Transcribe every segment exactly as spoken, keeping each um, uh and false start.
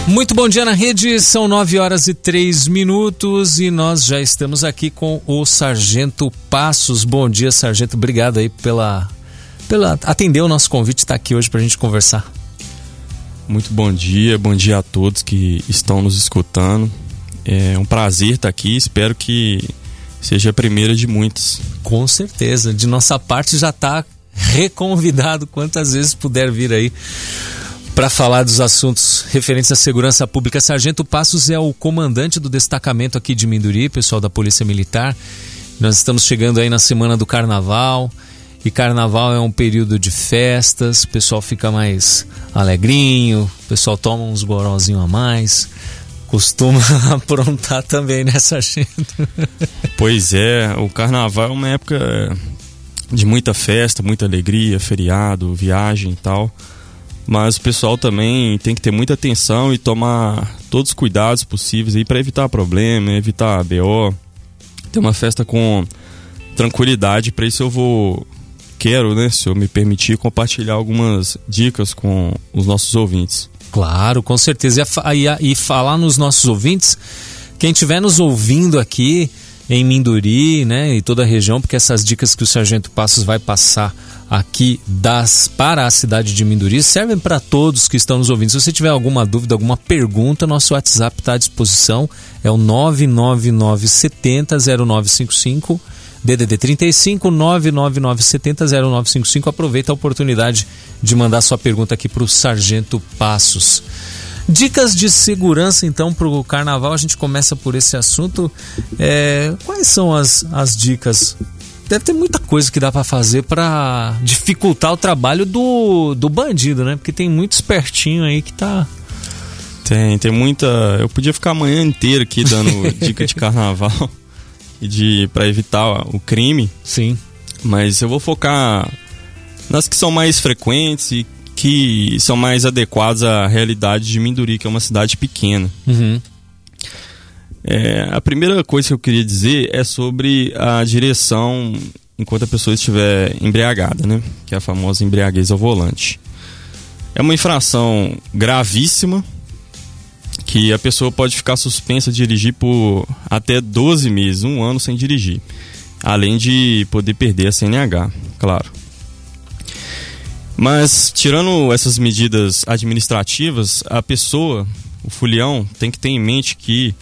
Muito bom dia na rede, são nove horas e três minutos e nós já estamos aqui com o Sargento Passos. Bom dia, Sargento, obrigado aí pela, pela atender o nosso convite, estar aqui hoje para a gente conversar. Muito bom dia, bom dia a todos que estão nos escutando. É um prazer estar aqui, espero que seja a primeira de muitas. Com certeza, de nossa parte já está reconvidado quantas vezes puder vir aí para falar dos assuntos referentes à segurança pública. Sargento Passos é o comandante do destacamento aqui de Minduri, pessoal da Polícia Militar. Nós estamos chegando aí na semana do Carnaval, e Carnaval é um período de festas, o pessoal fica mais alegrinho, o pessoal toma uns gorozinhos a mais, costuma aprontar também, né, Sargento? Pois é, o Carnaval é uma época de muita festa, muita alegria, feriado, viagem e tal. Mas o pessoal também tem que ter muita atenção e tomar todos os cuidados possíveis aí para evitar problema, evitar B O. Ter uma festa com tranquilidade. Para isso eu vou, quero, né, se eu me permitir, compartilhar algumas dicas com os nossos ouvintes. Claro, com certeza. E, e falar nos nossos ouvintes, quem estiver nos ouvindo aqui em Minduri, né, e toda a região, porque essas dicas que o Sargento Passos vai passar aqui das, para a cidade de Minduri servem para todos que estão nos ouvindo. Se você tiver alguma dúvida, alguma pergunta, nosso WhatsApp está à disposição, é o nove nove nove sete zero zero nove cinco cinco, D D D trinta e cinco, nove nove nove sete zero zero nove cinco cinco. Aproveita a oportunidade de mandar sua pergunta aqui para o Sargento Passos. Dicas de segurança, então, para o Carnaval. A gente começa por esse assunto. É, quais são as, as dicas? Deve ter muita coisa que dá para fazer para dificultar o trabalho do, do bandido, né? Porque tem muito espertinho aí que tá... Tem, tem muita... Eu podia ficar a manhã inteira aqui dando dica de Carnaval e de para evitar o crime. Sim. Mas eu vou focar nas que são mais frequentes e que são mais adequadas à realidade de Minduri, que é uma cidade pequena. Uhum. É, a primeira coisa que eu queria dizer é sobre a direção enquanto a pessoa estiver embriagada, né? Que é a famosa embriaguez ao volante. É uma infração gravíssima que a pessoa pode ficar suspensa de dirigir por até doze meses, um ano sem dirigir, além de poder perder a C N H, claro. Mas, tirando essas medidas administrativas, a pessoa, o fulião, tem que ter em mente que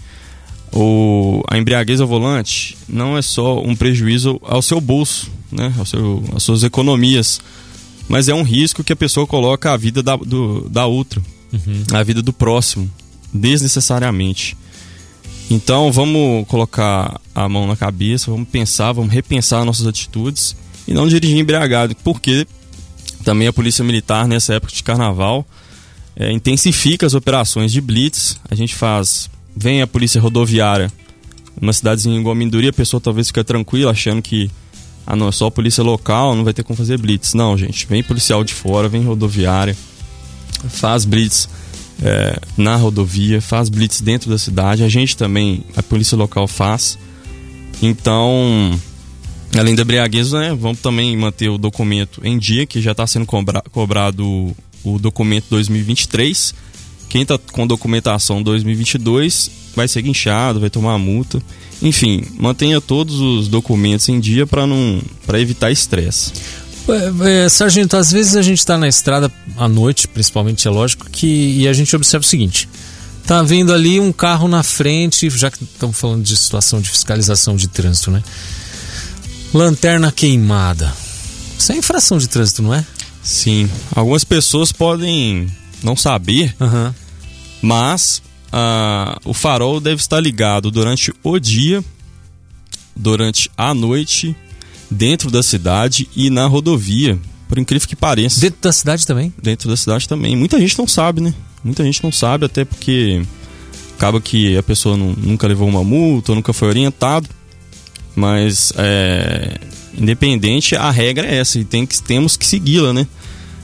o, a embriaguez ao volante não é só um prejuízo ao seu bolso, né, ao seu, às suas economias, mas é um risco que a pessoa coloca a vida da, do, da outra, uhum. a vida do próximo, desnecessariamente. Então, vamos colocar a mão na cabeça, vamos pensar, vamos repensar nossas atitudes e não dirigir embriagado, porque também a Polícia Militar, nessa época de Carnaval, é, intensifica as operações de blitz. A gente faz... Vem a Polícia Rodoviária, numa cidadezinha igual a Minduri, a pessoa talvez fica tranquila, achando que ah, não, é só a polícia local, não vai ter como fazer blitz. Não, gente, vem policial de fora, vem rodoviária, faz blitz é, na rodovia, faz blitz dentro da cidade. A gente também, a polícia local faz. Então... Além da embriaguez, né, vamos também manter o documento em dia, que já está sendo cobra- cobrado o, o documento dois mil e vinte e três. Quem está com documentação dois mil e vinte e dois vai ser guinchado, vai tomar multa. Enfim, mantenha todos os documentos em dia para não, para evitar estresse. É, é, Sargento, às vezes a gente está na estrada à noite, principalmente, é lógico, que, e a gente observa o seguinte: tá vindo ali um carro na frente, já que estamos falando de situação de fiscalização de trânsito, né? Lanterna queimada. Isso é infração de trânsito, não é? Sim. Algumas pessoas podem não saber, uhum. mas uh, o farol deve estar ligado durante o dia, durante a noite, dentro da cidade e na rodovia, por incrível que pareça. Dentro da cidade também? Dentro da cidade também. Muita gente não sabe, né? Muita gente não sabe, até porque acaba que a pessoa não, nunca levou uma multa, nunca foi orientado. Mas, é, independente, a regra é essa e tem que, temos que segui-la, né?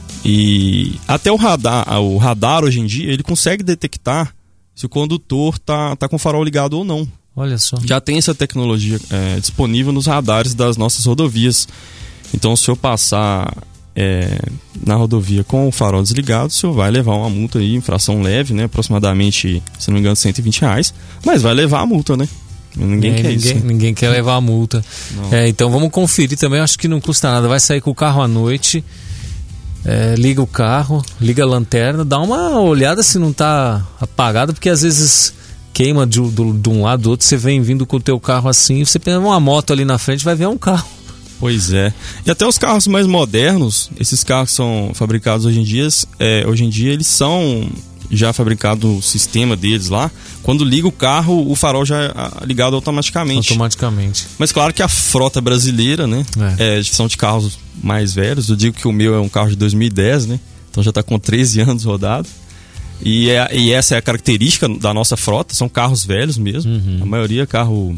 E até o radar, o radar hoje em dia, ele consegue detectar se o condutor tá, tá com o farol ligado ou não. Olha só. Já tem essa tecnologia é, disponível nos radares das nossas rodovias. Então, se eu passar é, na rodovia com o farol desligado, o senhor vai levar uma multa aí, infração leve, né? Aproximadamente, se não me engano, cento e vinte reais. Mas vai levar a multa, né? Ninguém é, quer ninguém, isso. Ninguém quer levar a multa. É, então vamos conferir também, acho que não custa nada. Vai sair com o carro à noite, é, liga o carro, liga a lanterna, dá uma olhada se não está apagado, porque às vezes queima de, do, de um lado do outro, você vem vindo com o teu carro assim, você pega uma moto ali na frente, vai ver um carro. Pois é. E até os carros mais modernos, esses carros que são fabricados hoje em dia, é, hoje em dia eles são já fabricados o sistema deles lá. Quando liga o carro, o farol já é ligado automaticamente. Automaticamente. Mas claro que a frota brasileira, né? É. É, são de carros mais velhos. Eu digo que o meu é um carro de dois mil e dez, né? Então já está com treze anos rodado. E, é, e essa é a característica da nossa frota, são carros velhos mesmo. Uhum. A maioria é carro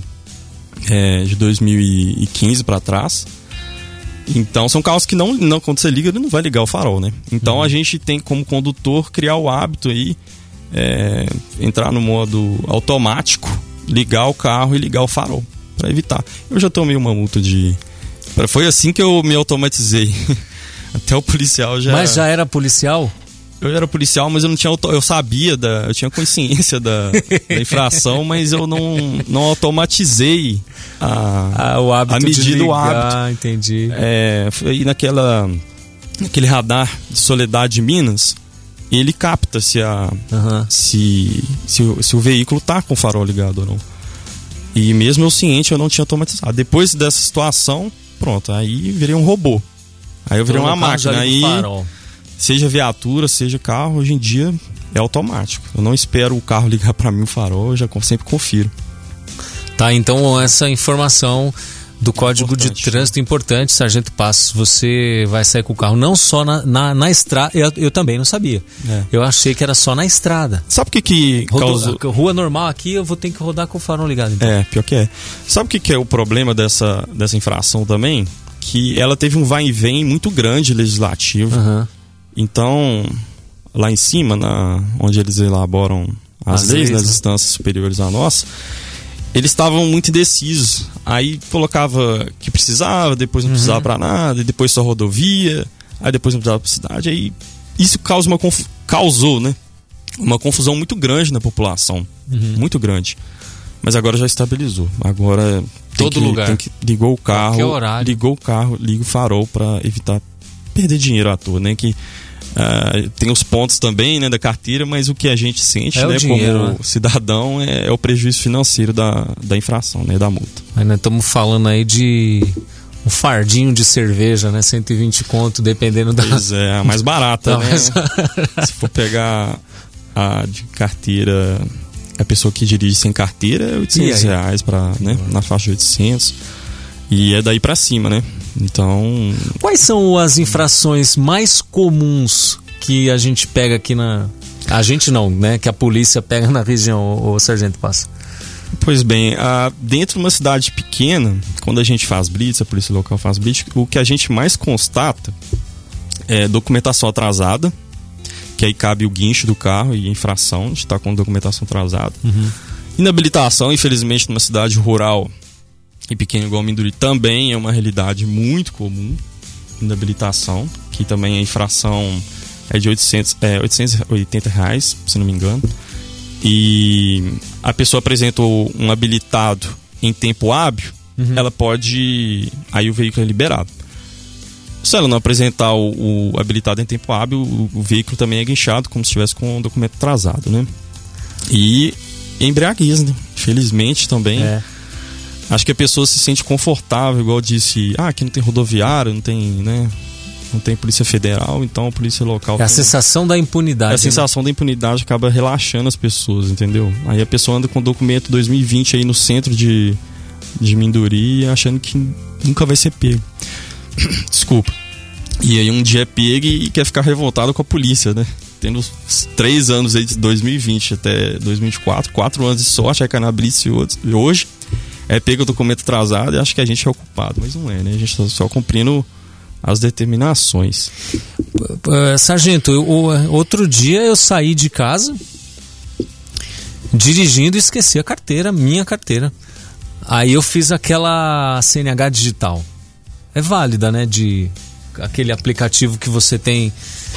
é, de dois mil e quinze para trás. Então são carros que não, não, quando você liga, ele não vai ligar o farol, né? Então uhum. a gente tem como condutor criar o hábito aí, é, entrar no modo automático, ligar o carro e ligar o farol, para evitar. Eu já tomei uma multa de... Foi assim que eu me automatizei. Até o policial já... Mas já era policial? Eu era policial, mas eu não tinha auto... eu sabia da, eu tinha consciência da, da infração, mas eu não, não automatizei a, ah, o hábito a medida de ligar, do hábito. Ah, entendi. É, e naquela naquele radar de Soledade de Minas, ele capta se a uhum. se, se, se o veículo tá com o farol ligado ou não. E mesmo eu ciente, eu não tinha automatizado. Depois dessa situação, pronto, aí virei um robô. Aí eu virei então, uma máquina aí. Farol. Seja viatura, seja carro, hoje em dia é automático. Eu não espero o carro ligar para mim o farol, eu já sempre confiro. Tá, então essa informação do Código importante. de Trânsito importante, Sargento Passos, você vai sair com o carro não só na, na, na estrada, eu, eu também não sabia. É. Eu achei que era só na estrada. Sabe o que que causou... Rua normal aqui, eu vou ter que rodar com o farol ligado. Então. É, pior que é. Sabe o que que é o problema dessa, dessa infração também? Que ela teve um vai e vem muito grande legislativo. Uhum. Então, lá em cima, na, onde eles elaboram as, as leis, leis, nas né? instâncias superiores à nossa, eles estavam muito indecisos. Aí colocava que precisava, depois não precisava uhum. para nada, e depois só rodovia, aí depois não precisava para cidade. Aí isso causa uma conf... causou, né? Uma confusão muito grande na população, uhum. muito grande. Mas agora já estabilizou. Agora todo que, lugar. Tem que, ligou o carro, ligou o carro, liga o farol para evitar perder dinheiro à toa, né? Que uh, tem os pontos também, né, da carteira, mas o que a gente sente, é né, dinheiro, como né? cidadão é, é o prejuízo financeiro da, da infração, né, da multa. Aí nós estamos falando aí de um fardinho de cerveja, né, cento e vinte conto, dependendo da... Pois é, a mais barata, né? Se for pegar a de carteira, a pessoa que dirige sem carteira é oitocentos reais pra, né, na faixa de oitocentos. E é daí pra cima, né? Então... Quais são as infrações mais comuns que a gente pega aqui na... A gente não, né? Que a polícia pega na região, o Sargento Passa. Pois bem, a, dentro de uma cidade pequena, quando a gente faz blitz, a polícia local faz blitz, o que a gente mais constata é documentação atrasada, que aí cabe o guincho do carro e a infração de estar com documentação atrasada. Uhum. Inabilitação, infelizmente, numa cidade rural e pequeno igual Minduri também é uma realidade muito comum. Inabilitação, que também a infração é de oitocentos, é, oitocentos e oitenta reais, se não me engano. E a pessoa apresenta um habilitado em tempo hábil, uhum. ela pode... Aí o veículo é liberado. Se ela não apresentar o, o habilitado em tempo hábil, o, o veículo também é guinchado, como se estivesse com um documento atrasado, né? E embriaguez, né? Felizmente também... É. Acho que a pessoa se sente confortável, igual eu disse, ah, aqui não tem rodoviário, não tem, né, não tem polícia federal, então a polícia local... É a tem... sensação da impunidade. É a sensação, né? Da impunidade acaba relaxando as pessoas, entendeu? Aí a pessoa anda com documento dois mil e vinte aí no centro de, de Minduri, achando que nunca vai ser pego. Desculpa. E aí um dia é pego e quer ficar revoltado com a polícia, né? Tendo três anos aí de dois mil e vinte até dois mil e vinte e quatro, quatro anos de sorte, aí cai na blitz hoje... É pega o documento atrasado e acha que a gente é o culpado, mas não é, né? A gente está só cumprindo as determinações. Sargento, eu, outro dia eu saí de casa dirigindo e esqueci a carteira, minha carteira. Aí eu fiz aquela C N H digital. É válida, né? De aquele aplicativo que você tem,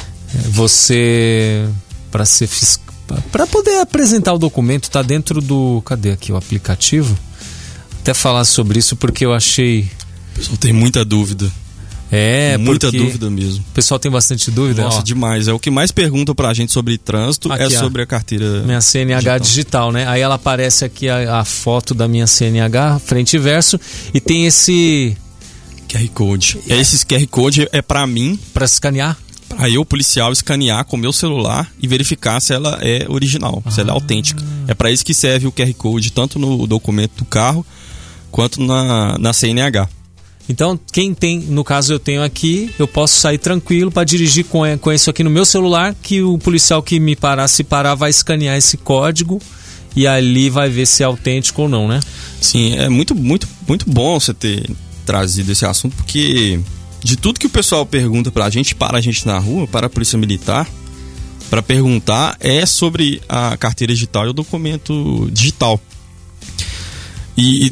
você para ser para poder apresentar o documento, tá dentro do, cadê aqui o aplicativo? Até falar sobre isso porque eu achei, o pessoal tem muita dúvida. É, muita dúvida mesmo. O pessoal tem bastante dúvida. Nossa, ó. demais. É o que mais pergunta pra gente sobre trânsito. Aqui, é sobre ó, a carteira. Minha C N H digital. digital, né? Aí ela aparece aqui a, a foto da minha C N H, frente e verso, e tem esse Q R Code. É. Esse Q R Code é pra mim. Pra escanear? Pra eu, policial, escanear com o meu celular e verificar se ela é original, ah. se ela é autêntica. É pra isso que serve o Q R Code, tanto no documento do carro quanto na, na C N H. Então, quem tem, no caso eu tenho aqui, eu posso sair tranquilo para dirigir com, com isso aqui no meu celular, que o policial que me parar, se parar, vai escanear esse código e ali vai ver se é autêntico ou não, né? Sim, é muito, muito, muito bom você ter trazido esse assunto, porque de tudo que o pessoal pergunta pra gente, para a gente na rua, para a Polícia Militar, para perguntar, é sobre a carteira digital e o documento digital. E...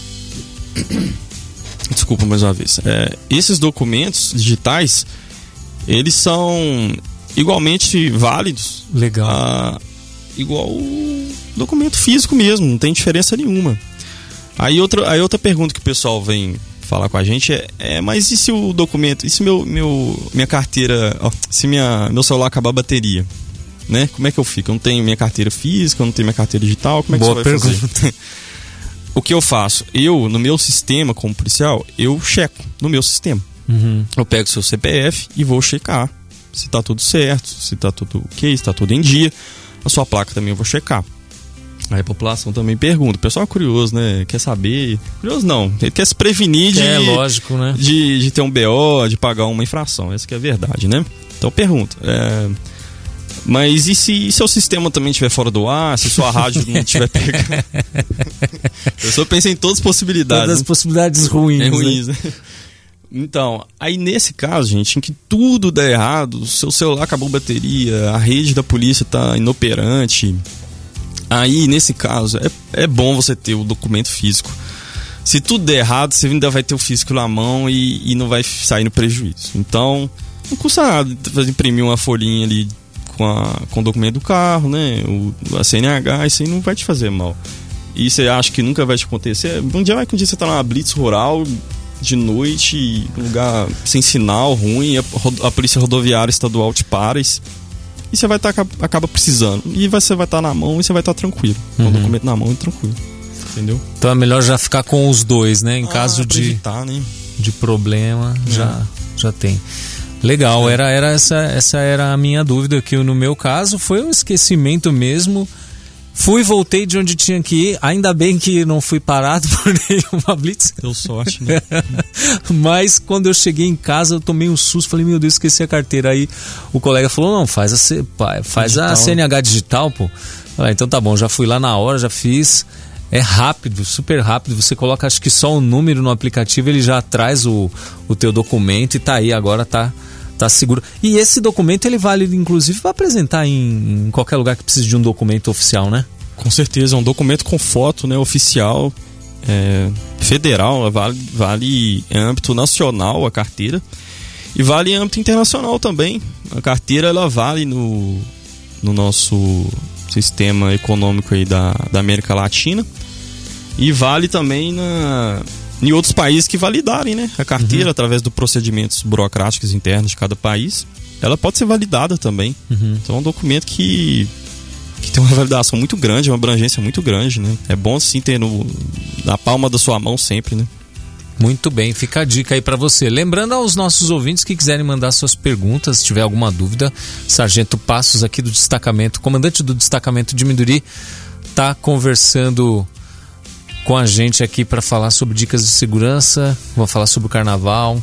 Desculpa mais uma vez. É, esses documentos digitais, eles são igualmente válidos. Legal. A, igual o documento físico mesmo, não tem diferença nenhuma. Aí outra, aí outra pergunta que o pessoal vem falar com a gente é, é mas e se o documento, e se meu, meu, minha carteira, ó, se minha, meu celular acabar a bateria? Né? Como é que eu fico? Eu não tenho minha carteira física, eu não tenho minha carteira digital, como é que Boa você vai pergunta. fazer? O que eu faço? Eu, no meu sistema como policial, eu checo no meu sistema. Uhum. Eu pego seu C P F e vou checar se tá tudo certo, se tá tudo ok, se tá tudo em dia. A sua placa também eu vou checar. Aí a população também pergunta. O pessoal é curioso, né? Quer saber... Curioso não. Ele quer se prevenir de... É lógico, né? De, de ter um B O, de pagar uma infração. Essa que é a verdade, né? Então pergunta. É... Mas e se seu sistema também estiver fora do ar? Se sua rádio não estiver pegando? Eu só penso em todas as possibilidades. Todas as possibilidades ruins. É ruins, né? né? Então, aí nesse caso, gente, em que tudo dá errado, o seu celular acabou a bateria, a rede da polícia está inoperante, aí nesse caso é, é bom você ter o documento físico. Se tudo der errado, você ainda vai ter o físico na mão e, e não vai sair no prejuízo. Então, não custa nada imprimir uma folhinha ali com, a, com o documento do carro, né? O, a C N H, isso aí não vai te fazer mal. E você acha que nunca vai te acontecer? Um dia vai que um dia você tá numa blitz rural, de noite, um lugar sem sinal, ruim, a, a polícia rodoviária estadual te para e, e você vai tá, acaba precisando. E você vai estar tá na mão e você vai estar tá tranquilo. Com uhum. o documento na mão e tranquilo. Entendeu? Então é melhor já ficar com os dois, né? Em ah, caso de, evitar, né? de problema, é. já, já tem. Legal, é. era, era essa, essa era a minha dúvida, que no meu caso foi um esquecimento mesmo. Fui, voltei de onde tinha que ir. Ainda bem que não fui parado por nenhuma blitz. Deu sorte, né? Mas quando eu cheguei em casa, eu tomei um susto. Falei, meu Deus, esqueci a carteira. Aí o colega falou, não, faz a, C... faz a C N H digital, pô. Falei, então tá bom, já fui lá na hora, já fiz. É rápido, super rápido. Você coloca, acho que só o número no aplicativo, ele já traz o, o teu documento e tá aí, agora tá, tá seguro. E esse documento, ele vale, inclusive, para apresentar em, em qualquer lugar que precise de um documento oficial, né? Com certeza, é um documento com foto, né, oficial, é, federal, vale, vale em âmbito nacional a carteira e vale em âmbito internacional também. A carteira, ela vale no, no nosso sistema econômico aí da, da América Latina e vale também na, em outros países que validarem, né, a carteira, uhum. através dos procedimentos burocráticos internos de cada país. Ela pode ser validada também. Uhum. Então é um documento que que tem uma validação muito grande, uma abrangência muito grande, né? É bom sim ter no, na palma da sua mão sempre, né? Muito bem, fica a dica aí para você. Lembrando aos nossos ouvintes que quiserem mandar suas perguntas, se tiver alguma dúvida, Sargento Passos aqui do destacamento, comandante do destacamento de Minduri, tá conversando com a gente aqui para falar sobre dicas de segurança, vou falar sobre o carnaval.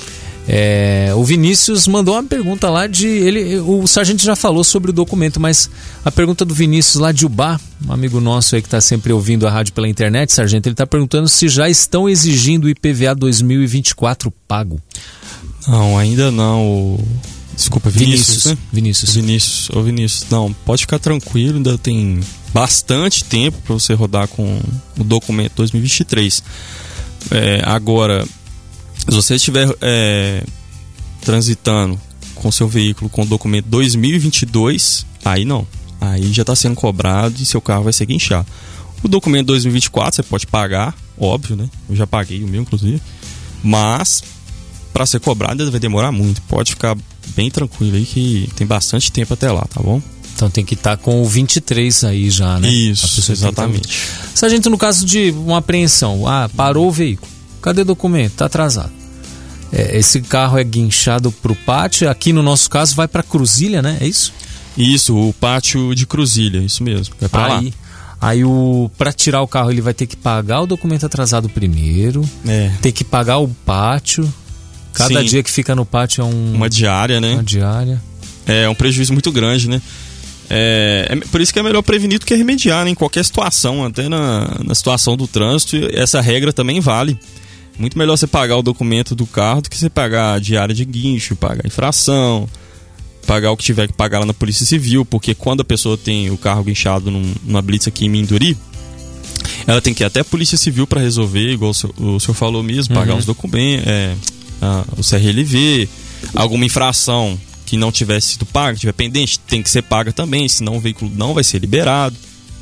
É, o Vinícius mandou uma pergunta lá de ele, o sargento já falou sobre o documento, mas a pergunta do Vinícius lá de Ubá, um amigo nosso aí que está sempre ouvindo a rádio pela internet, sargento, ele está perguntando se já estão exigindo o I P V A dois mil e vinte e quatro pago. Não, ainda não. Desculpa, Vinícius, Vinícius, né? Vinícius. Vinícius, ô Vinícius, não, pode ficar tranquilo, ainda tem bastante tempo para você rodar com o documento dois mil e vinte e três. É, agora, se você estiver é, transitando com seu veículo com documento dois mil e vinte e dois, aí não. Aí já está sendo cobrado e seu carro vai ser guinchado. O documento dois mil e vinte e quatro você pode pagar, óbvio, né? Eu já paguei o meu, inclusive. Mas para ser cobrado vai demorar muito. Pode ficar bem tranquilo aí que tem bastante tempo até lá, tá bom? Então tem que estar tá com o vinte e três aí já, né? Isso, exatamente. Tá... Sargento, no caso de uma apreensão, ah, parou o veículo, cadê o documento? Tá atrasado. É, esse carro é guinchado pro pátio, aqui no nosso caso vai pra Cruzilha, né? É isso? Isso, o pátio de Cruzilha, isso mesmo. É pra aí, lá. Aí o para tirar o carro ele vai ter que pagar o documento atrasado primeiro, é. Tem que pagar o pátio. Cada Sim. dia que fica no pátio é um... uma diária, né? Uma diária. É um prejuízo muito grande, né? É, é por isso que é melhor prevenir do que remediar, né? Em qualquer situação, até na, na situação do trânsito, essa regra também vale. Muito melhor você pagar o documento do carro do que você pagar a diária de guincho, pagar a infração, pagar o que tiver que pagar lá na Polícia Civil, porque quando a pessoa tem o carro guinchado num, numa blitz aqui em Minduri, ela tem que ir até a Polícia Civil para resolver, igual o senhor, o senhor falou mesmo, pagar uhum. os documentos, é, a, o C R L V, alguma infração que não tivesse sido paga, tiver pendente, tem que ser paga também, senão o veículo não vai ser liberado.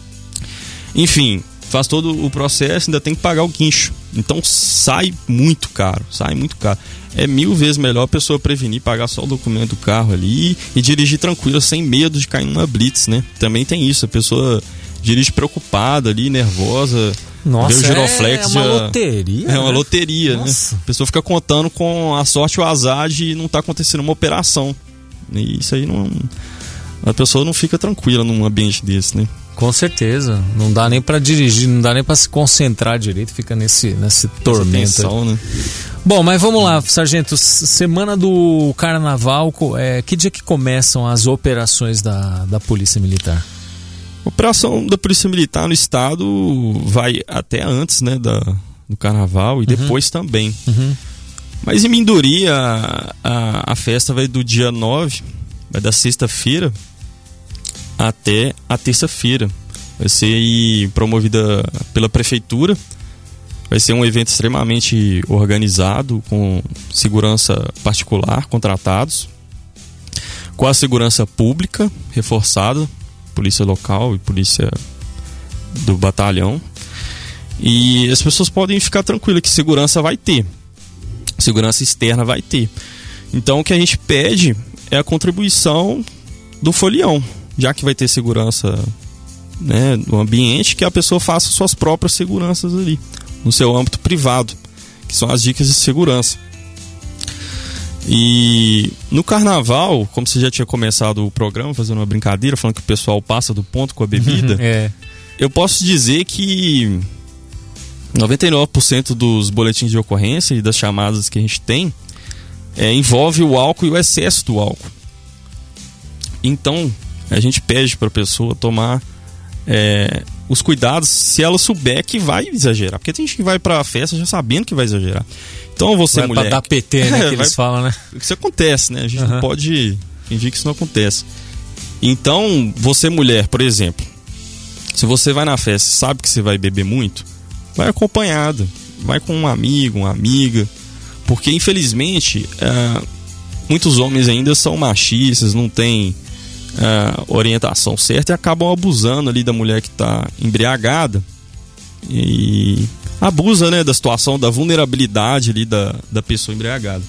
Enfim, faz todo o processo, ainda tem que pagar o guincho. Então sai muito caro, sai muito caro. É mil vezes melhor a pessoa prevenir, pagar só o documento do carro ali e dirigir tranquila, sem medo de cair numa blitz, né? Também tem isso, a pessoa dirige preocupada ali, nervosa. Nossa, vê o giroflex, é uma já... loteria. É uma né? loteria, Nossa. né? A pessoa fica contando com a sorte e o azar de não estar acontecendo uma operação. E isso aí não... A pessoa não fica tranquila num ambiente desse, né? Com certeza. Não dá nem pra dirigir, não dá nem pra se concentrar direito, fica nesse, nesse tormento. Tensão, né? Bom, mas vamos lá, sargento. Semana do Carnaval, é, que dia que começam as operações da, da Polícia Militar? A operação da Polícia Militar no estado vai até antes, né, da, do Carnaval e uhum. depois também. Uhum. Mas em Minduri a, a, a festa vai do dia nove, vai da sexta-feira até a terça-feira. Vai ser aí promovida pela prefeitura. Vai ser um evento extremamente organizado, com segurança particular, contratados, com a segurança pública reforçada, polícia local e polícia do batalhão. E as pessoas podem ficar tranquilas que segurança vai ter, segurança externa vai ter. Então o que a gente pede é a contribuição do folião, já que vai ter segurança, né, no ambiente, que a pessoa faça suas próprias seguranças ali, no seu âmbito privado, que são as dicas de segurança. E no Carnaval, como você já tinha começado o programa fazendo uma brincadeira, falando que o pessoal passa do ponto com a bebida, é. eu posso dizer que noventa e nove por cento dos boletins de ocorrência e das chamadas que a gente tem é, envolve o álcool e o excesso do álcool. Então a gente pede para a pessoa tomar é, os cuidados se ela souber que vai exagerar, porque tem gente que vai para a festa já sabendo que vai exagerar. Então você, vai mulher, pra dar P T, né, é, que vai, eles falam, né? Isso acontece, né? A gente uhum. não pode fingir que isso não acontece. Então, você, mulher, por exemplo, se você vai na festa e sabe que você vai beber muito, vai acompanhada, vai com um amigo, uma amiga, porque infelizmente é, muitos homens ainda são machistas, não têm é, orientação certa e acabam abusando ali da mulher que está embriagada e abusa, né, da situação, da vulnerabilidade ali da, da pessoa embriagada.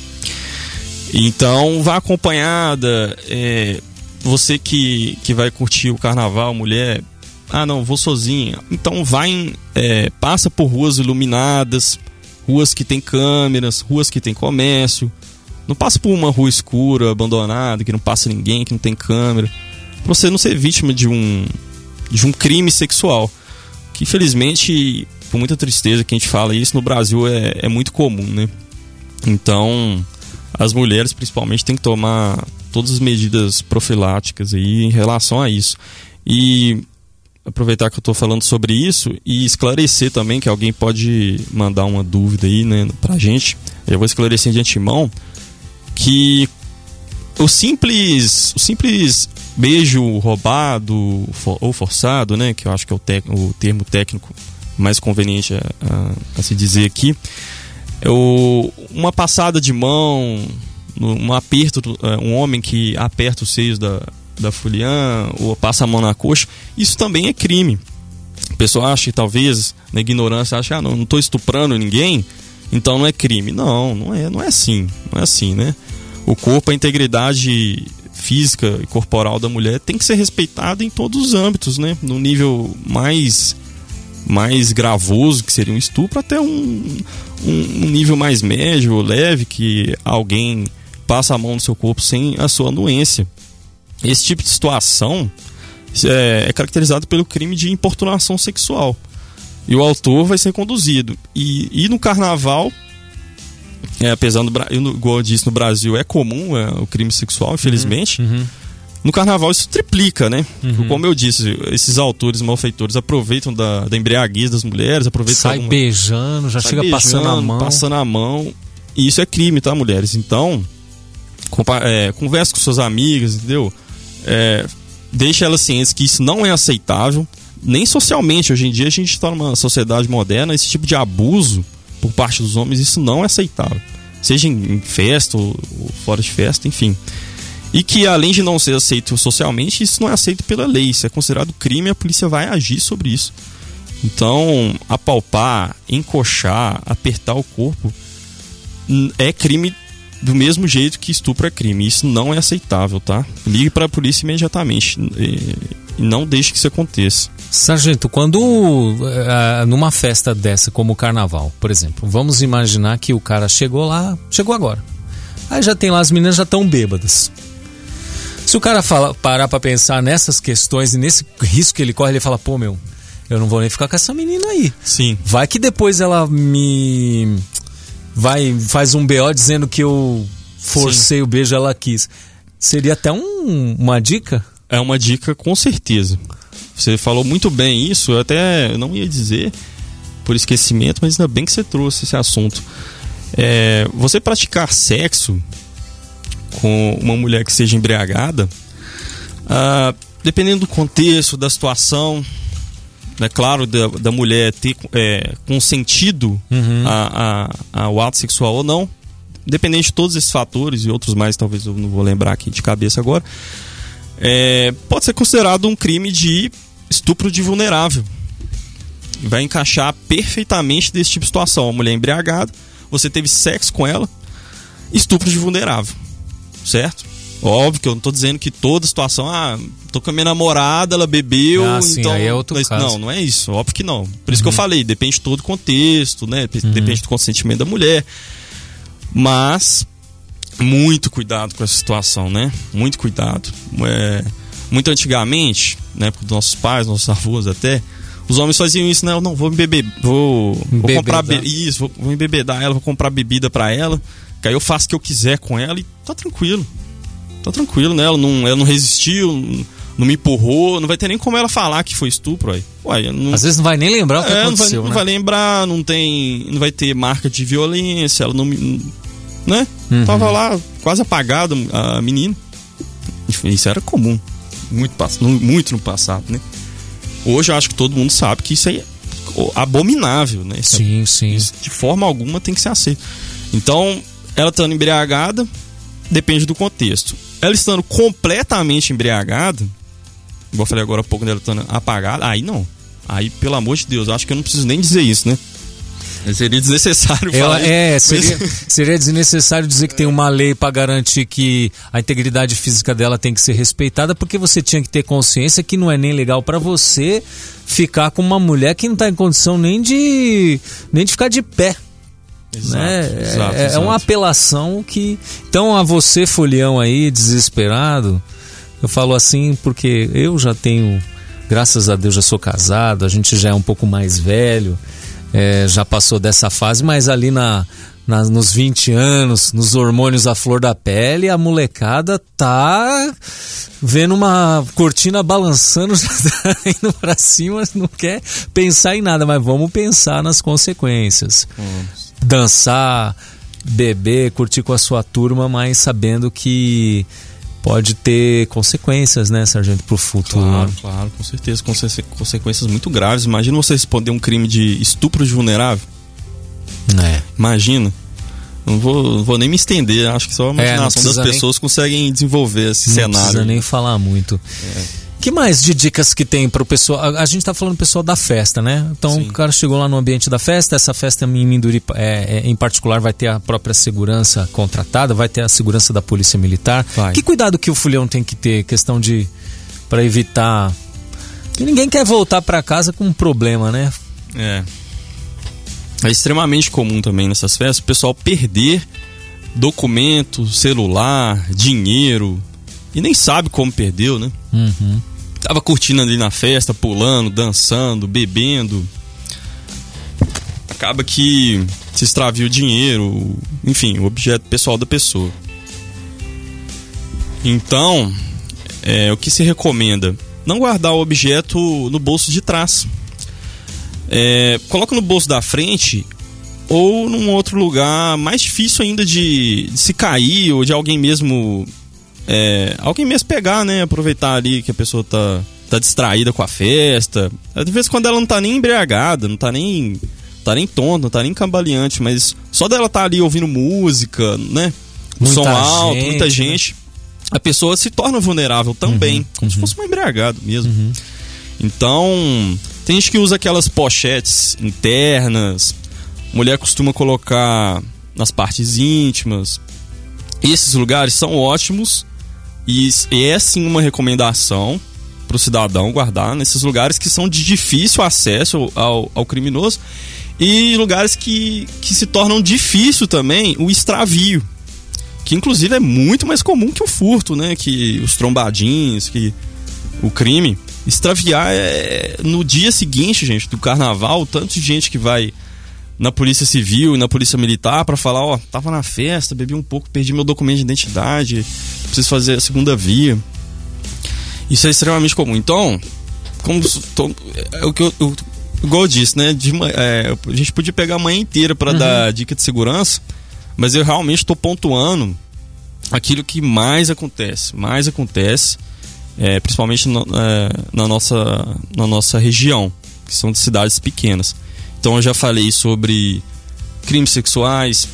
Então vá acompanhada. É, você que, que vai curtir o carnaval, mulher, ah não, vou sozinha, então vai, é, passa por ruas iluminadas, ruas que tem câmeras, ruas que tem comércio. Não passa por uma rua escura, abandonada, que não passa ninguém, que não tem câmera, pra você não ser vítima de um, de um crime sexual, que infelizmente, com muita tristeza que a gente fala isso, no Brasil é, é muito comum, né? Então as mulheres principalmente têm que tomar todas as medidas profiláticas aí em relação a isso. E aproveitar que eu estou falando sobre isso e esclarecer também, que alguém pode mandar uma dúvida aí, né, pra gente. Eu vou esclarecer de antemão que o simples, o simples beijo roubado for, ou forçado, né, que eu acho que é o, tec, o termo técnico mais conveniente a, a, a se dizer aqui, é o, uma passada de mão no, um aperto, um homem que aperta os seios da, da fuliã ou passa a mão na coxa, isso também é crime. A pessoa acha que talvez, na ignorância, acha, ah, não, não estou estuprando ninguém, então não é crime. Não, não é, não é assim, não é assim, né? O corpo, a integridade física e corporal da mulher tem que ser respeitada em todos os âmbitos, né? No nível mais, mais gravoso, que seria um estupro, até um, um, um nível mais médio ou leve, que alguém passa a mão no seu corpo sem a sua anuência. Esse tipo de situação é, é caracterizado pelo crime de importunação sexual. E o autor vai ser conduzido. E, e no carnaval, é, apesar do igual eu disse, no Brasil é comum é, o crime sexual, infelizmente. Uhum. No carnaval isso triplica, né? Uhum. Como eu disse, esses autores malfeitores aproveitam da, da embriaguez das mulheres, aproveitam sai alguma... beijando, já sai chega beijando, passando a mão. Passando a mão. E isso é crime, tá, mulheres? Então, compa- é, converse com suas amigas, entendeu? É, deixe elas cientes que isso não é aceitável, nem socialmente. Hoje em dia a gente está numa sociedade moderna, esse tipo de abuso por parte dos homens, isso não é aceitável. Seja em festa ou fora de festa, enfim. E que além de não ser aceito socialmente, isso não é aceito pela lei, isso é considerado crime e a polícia vai agir sobre isso. Então, apalpar, encoxar, apertar o corpo é crime do mesmo jeito que estupro é crime. Isso não é aceitável, tá? Ligue para a polícia imediatamente e não deixe que isso aconteça. Sargento, quando uh, numa festa dessa, como o carnaval, por exemplo, vamos imaginar que o cara chegou lá, chegou agora. Aí já tem lá, as meninas já estão bêbadas. Se o cara fala, parar pra pensar nessas questões e nesse risco que ele corre, ele fala, pô, meu, eu não vou nem ficar com essa menina aí. Sim. Vai que depois ela me... vai, faz um B O dizendo que eu forcei Sim. o beijo, ela quis. Seria até um, uma dica? É uma dica, com certeza. Você falou muito bem isso, eu até não ia dizer por esquecimento, mas ainda bem que você trouxe esse assunto. É, você praticar sexo com uma mulher que seja embriagada, ah, dependendo do contexto, da situação, é claro, da, da mulher ter é, consentido uhum. a, a, ao ato sexual ou não, dependente de todos esses fatores e outros mais, talvez eu não vou lembrar aqui de cabeça agora, é, pode ser considerado um crime de estupro de vulnerável. Vai encaixar perfeitamente desse tipo de situação. Uma mulher embriagada, você teve sexo com ela, estupro de vulnerável, certo? Óbvio que eu não tô dizendo que toda situação, ah, tô com a minha namorada, ela bebeu, ah, sim, então... Aí é outro mas, caso. Não, não é isso, óbvio que não. Por isso uhum. que eu falei, depende de todo o contexto, né? Depende uhum. do consentimento da mulher. Mas, muito cuidado com essa situação, né? Muito cuidado. É, muito antigamente, na época dos nossos pais, nossos avós até, os homens faziam isso, né? Eu não, vou beber, vou, vou comprar be- isso, vou, vou embebedar ela, vou comprar bebida pra ela, que aí eu faço o que eu quiser com ela e tá tranquilo. Tá tranquilo, né? Ela não, ela não resistiu, não me empurrou, não vai ter nem como ela falar que foi estupro. Aí. Ué, não... Às vezes não vai nem lembrar o que é, aconteceu, não vai, né? Não vai lembrar, não tem, não vai ter marca de violência, ela não, né? Uhum. Tava lá quase apagada a menina. Isso era comum, muito, muito no passado, né? Hoje eu acho que todo mundo sabe que isso é abominável, né? Isso, sim, sim. Isso, de forma alguma tem que ser aceito. Então, ela estando embriagada, depende do contexto. Ela estando completamente embriagada, igual eu falei agora há pouco dela estando apagada, aí não. Aí, pelo amor de Deus, eu acho que eu não preciso nem dizer isso, né? Seria desnecessário Ela, falar é, isso. seria, seria desnecessário dizer que tem uma lei para garantir que a integridade física dela tem que ser respeitada, porque você tinha que ter consciência que não é nem legal para você ficar com uma mulher que não está em condição nem de, nem de ficar de pé. Exato, né? exato, é, exato. é uma apelação que... Então, a você, folião aí, desesperado, eu falo assim porque eu já tenho, graças a Deus, já sou casado, a gente já é um pouco mais velho, é, já passou dessa fase, mas ali na, na, nos vinte anos, nos hormônios à flor da pele, a molecada tá vendo uma cortina balançando, indo pra cima, não quer pensar em nada, mas vamos pensar nas consequências. Vamos. Dançar, beber, curtir com a sua turma, mas sabendo que pode ter consequências, né, sargento, pro futuro. Claro, claro, com certeza, conse- consequências muito graves. Imagina você responder um crime de estupro de vulnerável. É. Imagina. Não vou, não vou nem me estender, acho que só a imaginação é, das pessoas nem... conseguem desenvolver esse não cenário. Não precisa nem falar muito. É. Que mais de dicas que tem para o pessoal? A, a gente está falando pessoal da festa, né? Então Sim. o cara chegou lá no ambiente da festa, essa festa em Minduri é, é, em particular vai ter a própria segurança contratada, vai ter a segurança da polícia militar. Vai. Que cuidado que o folião tem que ter? Questão de... para evitar... que ninguém quer voltar para casa com um problema, né? É. É extremamente comum também nessas festas o pessoal perder documento, celular, dinheiro e nem sabe como perdeu, né? Uhum. Tava curtindo ali na festa, pulando, dançando, bebendo. Acaba que se extravia o dinheiro, enfim, o objeto pessoal da pessoa. Então, é, o que se recomenda? Não guardar o objeto no bolso de trás. É, coloca no bolso da frente ou num outro lugar mais difícil ainda de, de se cair ou de alguém mesmo é, alguém mesmo pegar, né? Aproveitar ali que a pessoa tá, tá distraída com a festa. De vez em quando ela não tá nem embriagada, não tá nem, tá nem tonta, não tá nem cambaleante, mas só dela tá ali ouvindo música, né? O som alto, gente, muita gente, né? A pessoa se torna vulnerável também, uhum, como uhum. se fosse um embriagado mesmo. Uhum. Então, tem gente que usa aquelas pochetes internas, mulher costuma colocar nas partes íntimas. Esses lugares são ótimos e é sim uma recomendação para o cidadão guardar nesses lugares que são de difícil acesso ao, ao criminoso e lugares que, que se tornam difícil também o extravio, que inclusive é muito mais comum que o furto, né? Que os trombadinhos, que o crime. Extraviar é no dia seguinte, gente, do carnaval, tanto de gente que vai na polícia civil e na polícia militar pra falar, ó, tava na festa, bebi um pouco, perdi meu documento de identidade, preciso fazer a segunda via. Isso é extremamente comum. Então, como tô, é o que eu, eu igual eu disse, né? De, é, a gente podia pegar a manhã inteira pra uhum. dar dica de segurança, mas eu realmente tô pontuando aquilo que mais acontece, mais acontece. É, principalmente no, é, na, nossa, na nossa região, que são de cidades pequenas. Então eu já falei sobre crimes sexuais,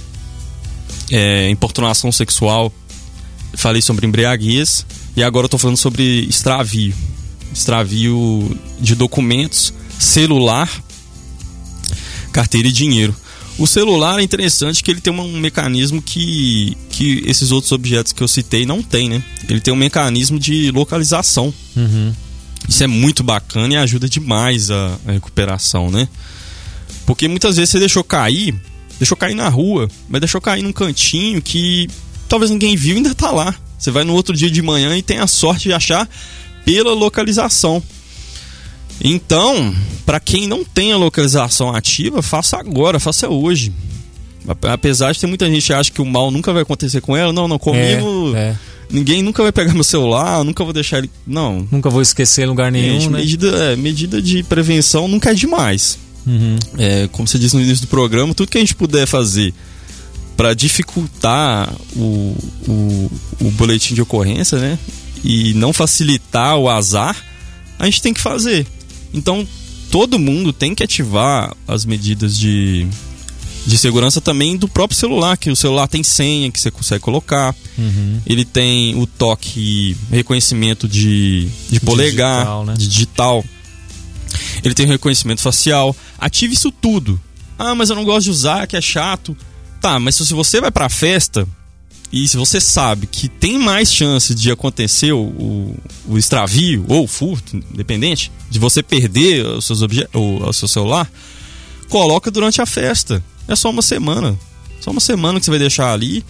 é, importunação sexual, falei sobre embriaguez e agora eu tô falando sobre extravio. Extravio de documentos, celular, carteira e dinheiro. O celular é interessante que ele tem um mecanismo que, que esses outros objetos que eu citei não tem, né? Ele tem um mecanismo de localização. Uhum. Isso é muito bacana e ajuda demais a, a recuperação, né? Porque muitas vezes você deixou cair, deixou cair na rua, mas deixou cair num cantinho que talvez ninguém viu e ainda tá lá. Você vai no outro dia de manhã e tem a sorte de achar pela localização. Então, para quem não tem a localização ativa, faça agora, faça hoje. Apesar de ter muita gente que acha que o mal nunca vai acontecer com ela, não, não, comigo é, é. ninguém nunca vai pegar meu celular, nunca vou deixar ele... Não. Nunca vou esquecer em lugar nenhum, gente, né? Medida, é, medida de prevenção nunca é demais. Uhum. É, como você disse no início do programa, tudo que a gente puder fazer para dificultar o, o, o boletim de ocorrência, né? E não facilitar o azar, a gente tem que fazer. Então, todo mundo tem que ativar as medidas de, de segurança também do próprio celular, que o celular tem senha que você consegue colocar. Uhum. Ele tem o toque, reconhecimento de, de polegar, digital, né? de digital. Ele tem o reconhecimento facial. Ative isso tudo. Ah, mas eu não gosto de usar, que é chato. Tá, mas se você vai pra festa e se você sabe que tem mais chance de acontecer o, o, o extravio ou o furto, independente, de você perder os seus obje- o, o seu celular, coloca durante a festa. É só uma semana. Só uma semana que você vai deixar ali.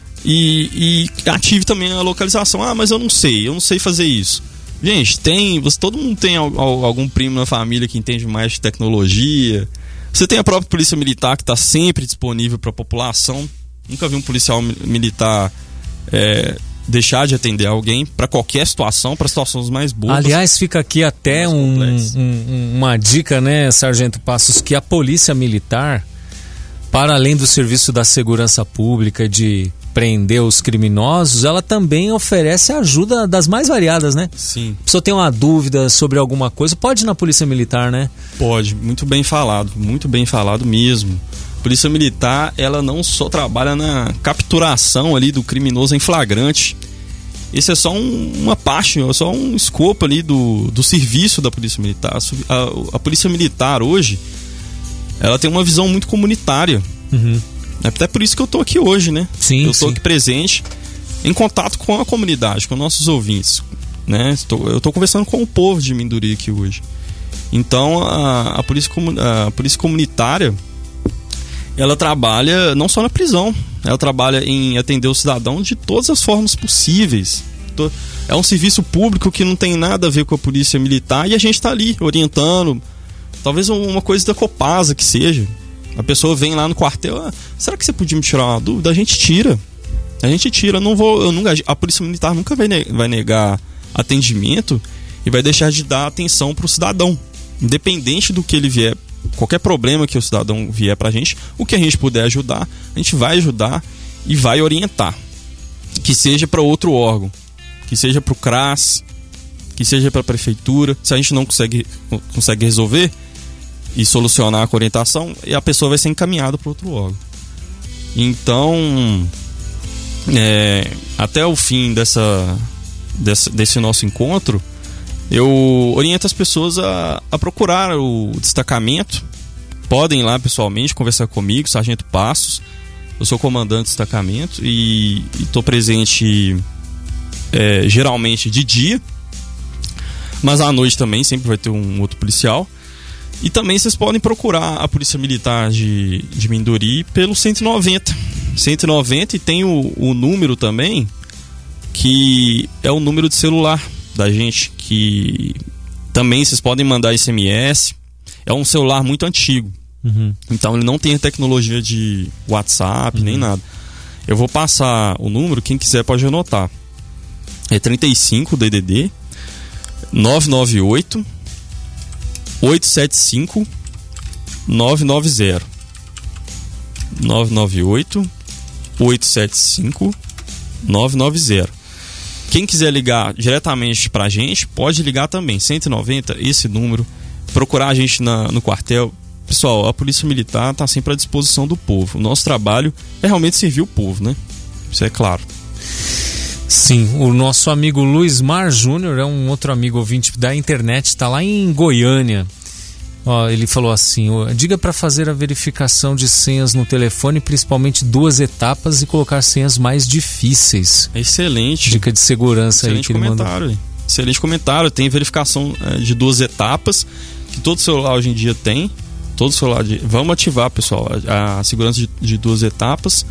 E, e ative também a localização. Ah, mas eu não sei, eu não sei fazer isso. Gente, tem, você, todo mundo tem algum primo na família que entende mais de tecnologia. Você tem a própria polícia militar que está sempre disponível para a população. Nunca vi um policial militar é, deixar de atender alguém para qualquer situação, para situações mais boas. Aliás, fica aqui até um, um, uma dica, né, Sargento Passos, que a polícia militar, para além do serviço da segurança pública, de prender os criminosos, ela também oferece ajuda das mais variadas, né? Sim. A pessoa tem uma dúvida sobre alguma coisa, pode ir na polícia militar, né? Pode, muito bem falado, muito bem falado mesmo. Polícia Militar, ela não só trabalha na capturação ali do criminoso em flagrante. Esse é só um, uma parte, é só um escopo ali do, do serviço da Polícia Militar. A, a Polícia Militar hoje, ela tem uma visão muito comunitária. Uhum. É até por isso que eu tô aqui hoje, né? Sim, eu tô sim. aqui presente, em contato com a comunidade, com nossos ouvintes, né? Estou, eu tô conversando com o povo de Minduri aqui hoje. Então, a, a, polícia, a polícia comunitária, ela trabalha não só na prisão, ela trabalha em atender o cidadão de todas as formas possíveis. É um serviço público que não tem nada a ver com a polícia militar e a gente está ali orientando, talvez uma coisa da Copasa que seja. A pessoa vem lá no quartel, ah, será que você podia me tirar uma dúvida? A gente tira. A gente tira. Não vou, eu nunca, a polícia militar nunca vai, ne- vai negar atendimento e vai deixar de dar atenção para o cidadão. Independente do que ele vier, qualquer problema que o cidadão vier pra gente, o que a gente puder ajudar, a gente vai ajudar e vai orientar. Que seja para outro órgão, que seja para o C R A S, que seja para a prefeitura. Se a gente não consegue, consegue resolver e solucionar com orientação, a pessoa vai ser encaminhada para outro órgão. Então, é, até o fim dessa, dessa, desse nosso encontro, eu oriento as pessoas a, a procurar o destacamento. Podem ir lá pessoalmente conversar comigo, Sargento Passos. Eu sou comandante do destacamento e estou presente é, geralmente de dia, mas à noite também sempre vai ter um outro policial. E também vocês podem procurar a Polícia Militar de, de Minduri pelo cento e noventa. cento e noventa, e tem o, o número também, que é o número de celular da gente, que também vocês podem mandar S M S. É um celular muito antigo, uhum. Então ele não tem a tecnologia de WhatsApp, uhum. nem nada. Eu vou passar o número, quem quiser pode anotar. É trinta e cinco D D D nove nove oito oito sete cinco nove nove zero nove nove oito oito sete cinco nove nove zero. Quem quiser ligar diretamente pra gente, pode ligar também, cento e noventa, esse número, procurar a gente na, no quartel. Pessoal, a Polícia Militar está sempre à disposição do povo. O nosso trabalho é realmente servir o povo, né? Isso é claro. Sim, o nosso amigo Luiz Mar Júnior é um outro amigo ouvinte da internet, está lá em Goiânia. Ó, ele falou assim: diga para fazer a verificação de senhas no telefone, principalmente duas etapas, e colocar senhas mais difíceis. Excelente. Dica de segurança. Excelente aí que ele comentário. Mandou. Excelente comentário. Tem verificação é, de duas etapas, que todo celular hoje em dia tem. Todo celular de... Vamos ativar, pessoal, a, a segurança de, de duas etapas.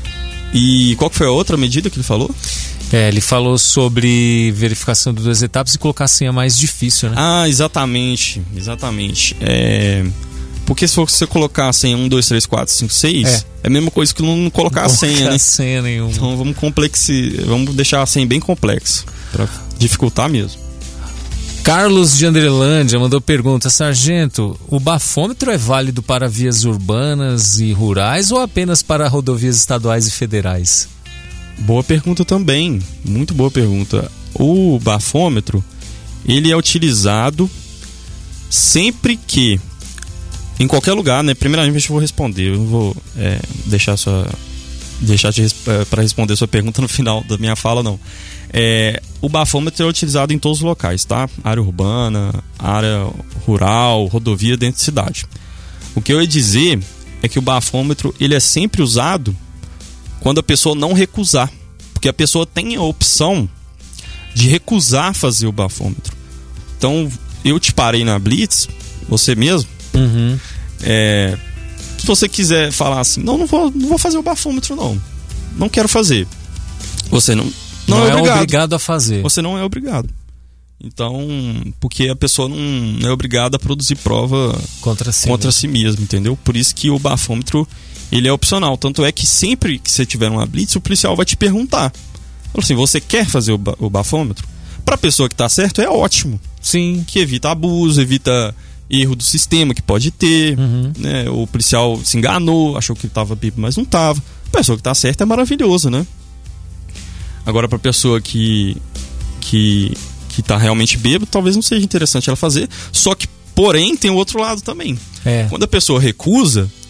E qual que foi a outra medida que ele falou? É, ele falou sobre verificação de duas etapas e colocar a senha mais difícil, né? Ah, exatamente, exatamente. É... Porque se for você colocar a senha um, dois, três, quatro, cinco, seis, é, é a mesma coisa que não colocar não a senha, colocar né? senha nenhuma. Então vamos complexi... vamos deixar a senha bem complexa, para dificultar mesmo. Carlos de Andrelândia mandou pergunta: Sargento, o bafômetro é válido para vias urbanas e rurais ou apenas para rodovias estaduais e federais? Boa pergunta também, muito boa pergunta. O bafômetro, ele é utilizado sempre que, em qualquer lugar, né? Primeiramente eu vou responder, eu não vou é, deixar sua, deixar de, é, para responder sua pergunta no final da minha fala, não. É, o bafômetro é utilizado em todos os locais, tá? Área urbana, área rural, rodovia dentro de cidade. O que eu ia dizer é que o bafômetro, ele é sempre usado quando a pessoa não recusar, porque a pessoa tem a opção de recusar fazer o bafômetro. Então, eu te parei na blitz, você mesmo, uhum. é, se você quiser falar assim, não, não vou, não vou fazer o bafômetro não, não quero fazer, você não, não, não é, obrigado. é obrigado a fazer. Você não é obrigado. Então, porque a pessoa não é obrigada a produzir prova contra si, contra si mesmo, entendeu? Por isso que o bafômetro, ele é opcional. Tanto é que sempre que você tiver uma blitz, o policial vai te perguntar. Assim, você quer fazer o, ba- o bafômetro? Para a pessoa que está certo, é ótimo. Sim. Que evita abuso, evita erro do sistema que pode ter. Uhum. Né? O policial se enganou, achou que estava bêbado, mas não estava. A pessoa que está certa é maravilhoso, né? Agora, para a pessoa que que que está realmente bêbado, talvez não seja interessante ela fazer. Só que, porém, tem o outro lado também. É. Quando a pessoa recusa,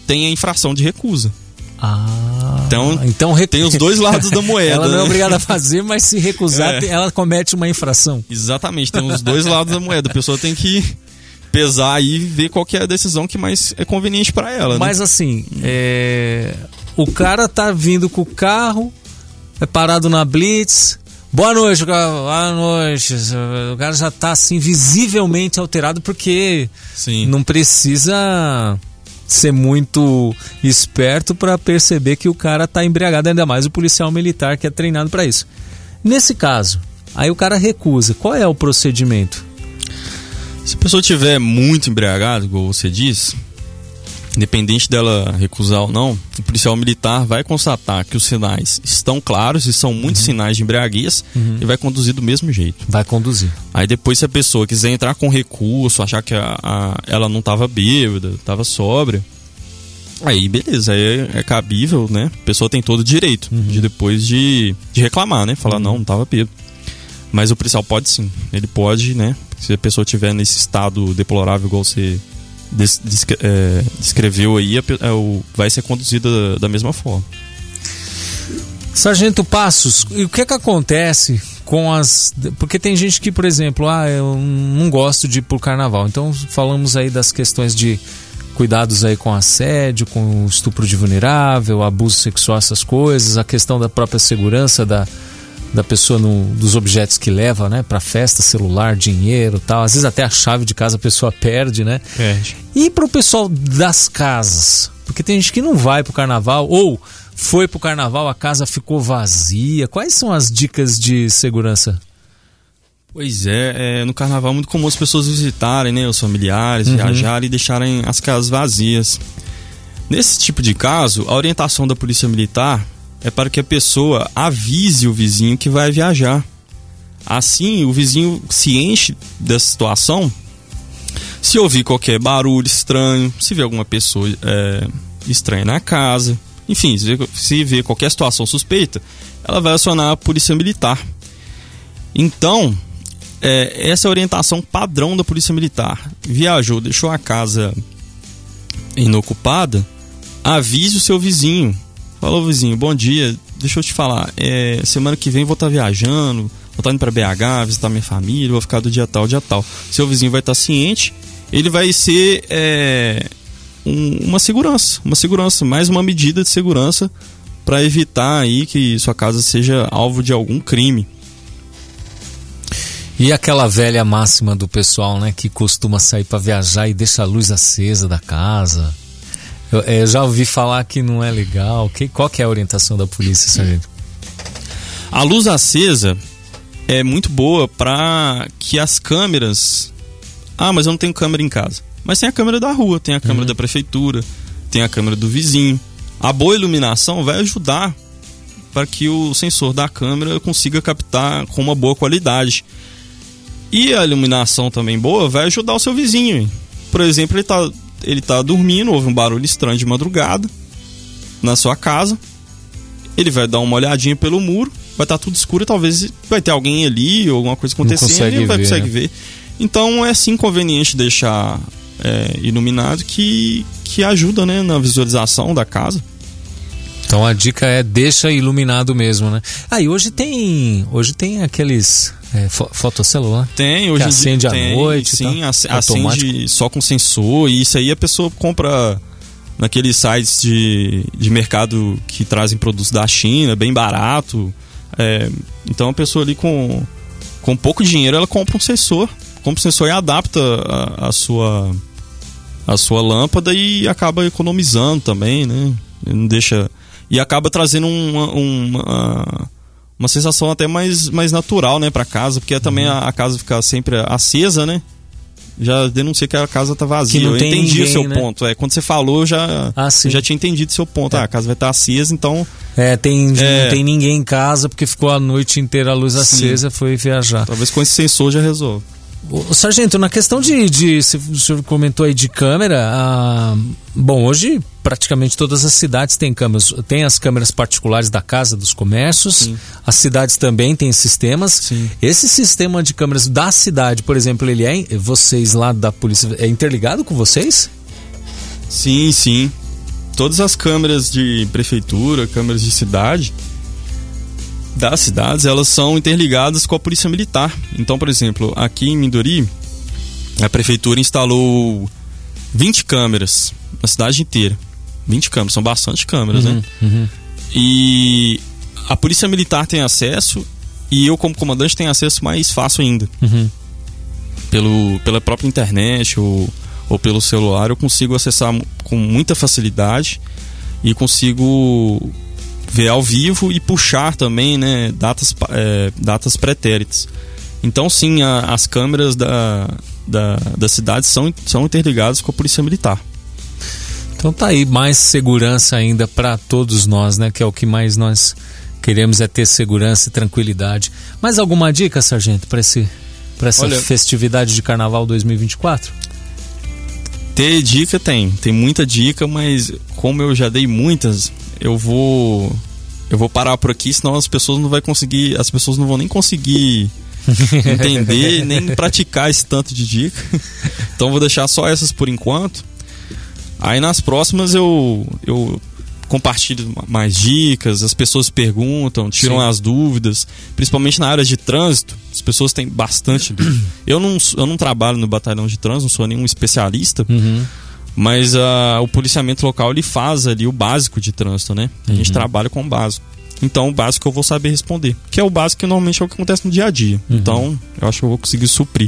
tem a infração de recusa. Ah, então, então rec... tem os dois lados da moeda. Ela não é né? obrigada a fazer, mas se recusar, é. ela comete uma infração. Exatamente, tem os dois lados da moeda. A pessoa tem que pesar aí e ver qual que é a decisão que mais é conveniente para ela. Mas né? assim, é... o cara tá vindo com o carro, é parado na blitz. Boa noite, boa noite. O cara já tá assim visivelmente alterado porque Sim. não precisa ser muito esperto para perceber que o cara tá embriagado, ainda mais o policial militar que é treinado para isso. Nesse caso, aí o cara recusa. Qual é o procedimento? Se a pessoa estiver muito embriagada, igual você diz, independente dela recusar ou não, o policial militar vai constatar que os sinais estão claros e são muitos uhum. sinais de embriaguez uhum. e vai conduzir do mesmo jeito. Vai conduzir. Aí depois, se a pessoa quiser entrar com recurso, achar que a, a, ela não estava bêbada, estava sóbria, aí beleza, aí é, é cabível, né? A pessoa tem todo o direito uhum. de depois de, de reclamar, né? Falar, uhum. não, não estava bêbado. Mas o policial pode sim, ele pode, né? Se a pessoa estiver nesse estado deplorável igual você descreveu aí, vai ser conduzida da mesma forma. Sargento Passos, e o que é que acontece com as... Porque tem gente que, por exemplo, ah, eu não gosto de ir pro carnaval. Então falamos aí das questões de cuidados aí com assédio, com estupro de vulnerável, abuso sexual, essas coisas, a questão da própria segurança da, da pessoa, no, dos objetos que leva, né, pra festa, celular, dinheiro, tal. Às vezes até a chave de casa a pessoa perde, né? Perde. E pro pessoal das casas? Porque tem gente que não vai pro carnaval, ou foi pro carnaval, a casa ficou vazia. Quais são as dicas de segurança? Pois é, é no carnaval é muito comum as pessoas visitarem, né, os familiares, uhum. viajarem e deixarem as casas vazias. Nesse tipo de caso, a orientação da Polícia Militar é para que a pessoa avise o vizinho que vai viajar. Assim, o vizinho se enche dessa situação. Se ouvir qualquer barulho estranho, se ver alguma pessoa é, estranha na casa, enfim, se ver, se ver qualquer situação suspeita, ela vai acionar a Polícia Militar. Então, é, essa é a orientação padrão da Polícia Militar. Viajou, deixou a casa inocupada, avise o seu vizinho. Falou, vizinho, bom dia, deixa eu te falar, é, semana que vem vou estar viajando, vou estar indo para B H, visitar minha família, vou ficar do dia tal, dia tal. Seu vizinho vai estar ciente, ele vai ser é, um, uma segurança, uma segurança, mais uma medida de segurança para evitar aí que sua casa seja alvo de algum crime. E aquela velha máxima do pessoal, né, que costuma sair para viajar e deixa a luz acesa da casa? Eu, eu já ouvi falar que não é legal. Que, qual que é a orientação da polícia, sargento? A luz acesa é muito boa para que as câmeras... Ah, mas eu não tenho câmera em casa. Mas tem a câmera da rua, tem a câmera uhum. da prefeitura, tem a câmera do vizinho. A boa iluminação vai ajudar para que o sensor da câmera consiga captar com uma boa qualidade. E a iluminação também boa vai ajudar o seu vizinho. Por exemplo, ele está ele tá dormindo, houve um barulho estranho de madrugada na sua casa. Ele vai dar uma olhadinha pelo muro, vai estar tudo escuro e talvez vai ter alguém ali ou alguma coisa acontecendo e ele vai consegue ver. Então é sim conveniente deixar é, iluminado que, que ajuda, né, na visualização da casa. Então a dica é deixa iluminado mesmo, né? Ah, e hoje tem, hoje tem aqueles é, fo- fotocelular. Tem, hoje que acende à noite. Sim, tá? ac- acende só com sensor. E isso aí a pessoa compra naqueles sites de, de mercado que trazem produtos da China, bem barato. É, então a pessoa ali com, com pouco dinheiro, ela compra um sensor. Compra um sensor e adapta a, a, sua, a sua lâmpada e acaba economizando também, né? Não deixa... E acaba trazendo uma, uma, uma sensação até mais, mais natural, né, pra casa, porque também a, a casa fica sempre acesa, né? Já denunciei que a casa tá vazia. Eu entendi ninguém, o seu, né, ponto. É, quando você falou, eu já, ah, eu já tinha entendido o seu ponto. É. Ah, a casa vai estar acesa, então... É, tem, é... não tem ninguém em casa porque ficou a noite inteira a luz acesa, sim, foi viajar. Talvez com esse sensor já resolve. O sargento, na questão de, de... O senhor comentou aí de câmera. Ah, bom, hoje praticamente todas as cidades têm câmeras. Tem as câmeras particulares da casa, dos comércios. Sim. As cidades também têm sistemas. Sim. Esse sistema de câmeras da cidade, por exemplo, ele é... Vocês lá da polícia, é interligado com vocês? Sim, sim. todas as câmeras de prefeitura, câmeras de cidade, das cidades, elas são interligadas com a polícia militar. Então, por exemplo, aqui em Minduri, a prefeitura instalou vinte câmeras na cidade inteira. vinte câmeras, são bastante câmeras, uhum, né? Uhum. E a polícia militar tem acesso e eu, como comandante, tenho acesso mais fácil ainda. Uhum. Pelo, pela própria internet ou, ou pelo celular, eu consigo acessar com muita facilidade e consigo ver ao vivo e puxar também, né, datas, é, datas pretéritas. Então, sim, a, as câmeras da, da, da cidade são, são interligadas com a polícia militar. Então tá aí, mais segurança ainda para todos nós, né? Que é o que mais nós queremos, é ter segurança e tranquilidade. Mais alguma dica, sargento, para esse, para essa Olha, festividade de Carnaval dois mil e vinte e quatro? Ter dica tem, tem muita dica, mas como eu já dei muitas, eu vou eu vou parar por aqui, senão as pessoas não vai conseguir, as pessoas não vão nem conseguir entender, nem praticar esse tanto de dica. Então vou deixar só essas por enquanto. Aí nas próximas eu, eu compartilho mais dicas, as pessoas perguntam, tiram Sim. as dúvidas, principalmente na área de trânsito, as pessoas têm bastante dúvida. Eu não, eu não trabalho no batalhão de trânsito, não sou nenhum especialista, uhum. mas uh, o policiamento local ele faz ali o básico de trânsito, né? A uhum. gente trabalha com o básico. Então o básico eu vou saber responder, que é o básico que normalmente é o que acontece no dia a dia. Uhum. Então eu acho que eu vou conseguir suprir.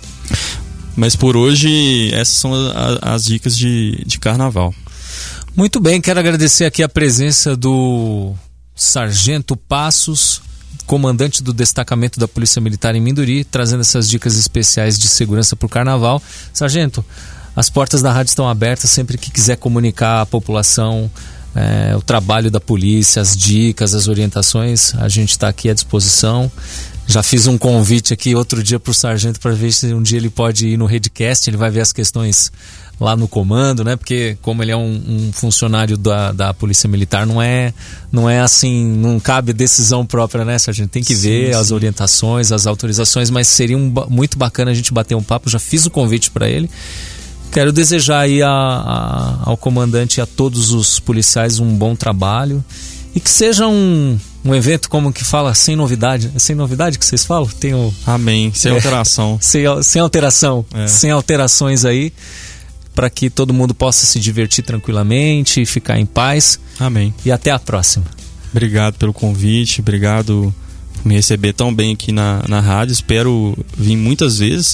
Mas por hoje, essas são a, as dicas de, de carnaval. Muito bem, quero agradecer aqui a presença do Sargento Passos, comandante do destacamento da Polícia Militar em Minduri, trazendo essas dicas especiais de segurança para o carnaval. Sargento, as portas da rádio estão abertas sempre que quiser comunicar à população é, o trabalho da polícia, as dicas, as orientações, a gente está aqui à disposição. Já fiz um convite aqui outro dia para o sargento para ver se um dia ele pode ir no Redcast, ele vai ver as questões lá no comando, né? Porque como ele é um, um funcionário da, da Polícia Militar, não é, não é assim, não cabe decisão própria, né, sargento? Tem que sim, ver sim. as orientações, as autorizações, mas seria um, muito bacana a gente bater um papo. Já fiz o convite para ele. Quero desejar aí a, a, ao comandante e a todos os policiais um bom trabalho e que seja um... Um evento como que fala, sem novidade. É sem novidade que vocês falam? Tem o... Amém, sem é, alteração. Sem, sem alteração, é. sem alterações aí, para que todo mundo possa se divertir tranquilamente, ficar em paz. Amém. E até a próxima. Obrigado pelo convite, obrigado por me receber tão bem aqui na, na rádio. Espero vir muitas vezes.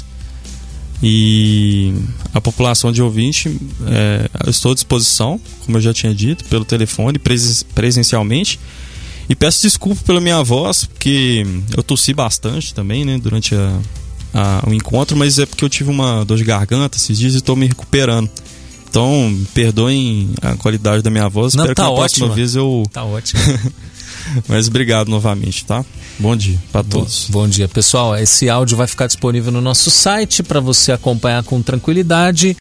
E a população de ouvinte, é, eu estou à disposição, como eu já tinha dito, pelo telefone, presen- presencialmente. E peço desculpa pela minha voz, porque eu tossi bastante também, né, durante a, a, o encontro, mas é porque eu tive uma dor de garganta esses dias e estou me recuperando. Então, perdoem a qualidade da minha voz. Não, espero tá que na ótima. próxima vez eu... Tá ótimo. Mas obrigado novamente, tá? Bom dia para todos. Bom, bom dia, pessoal. Esse áudio vai ficar disponível no nosso site para você acompanhar com tranquilidade.